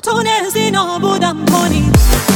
تونستی نابودم کنی.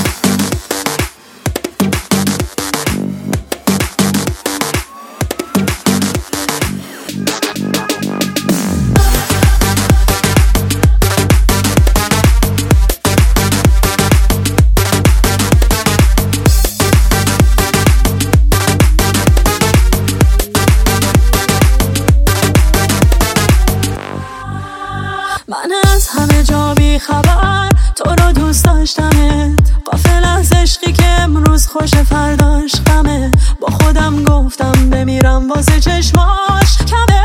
من از همه جا بی خبر تو رو دوست داشتمت، غافل از عشقی که امروز خوش فرداش غمه. با خودم گفتم بمیرم واسه چشماش کمه.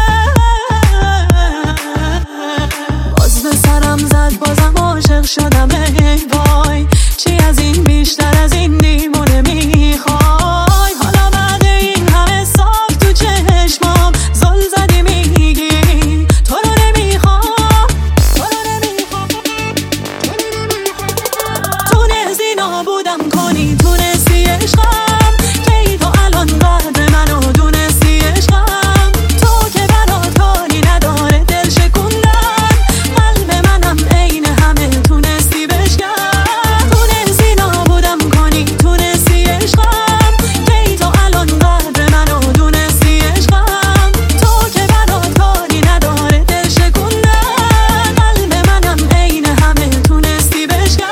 باز به سرم زد بازم عاشق شدم. ای وای چی از این بیشتر از این دیوونه میخوای؟ حالا بعد این همه سال تو چشمام زل زدی میگی تو رو نمیخوام. تونستی نابودم کنی، تونستی عشقم کی تو الان قدر منو دونستی عشقم. تو که برات کاری نداره دل شکوندن، قلب منم عین همه تونستی بشکن. تونستی نابودم کنی، تونستی عشقم کی تو الان قدر منو دونستی عشقم. تو که برات کاری نداره دل شکوندن، قلب منم عین همه تونستی بشکن.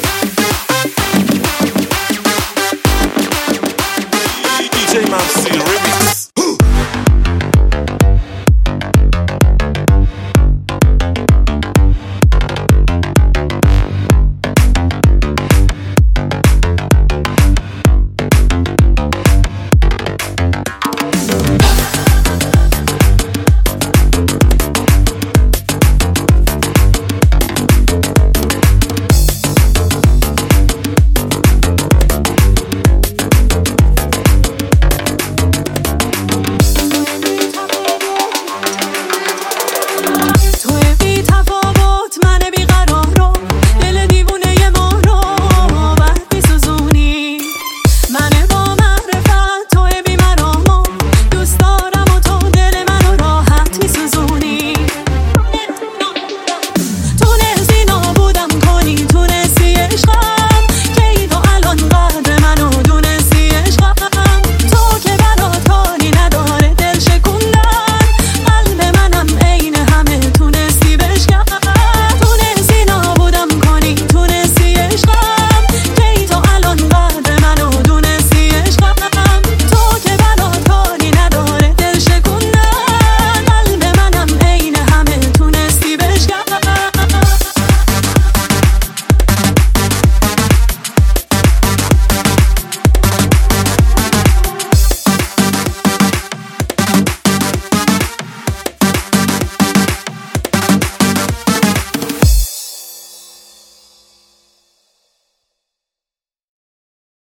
DJ Mavsi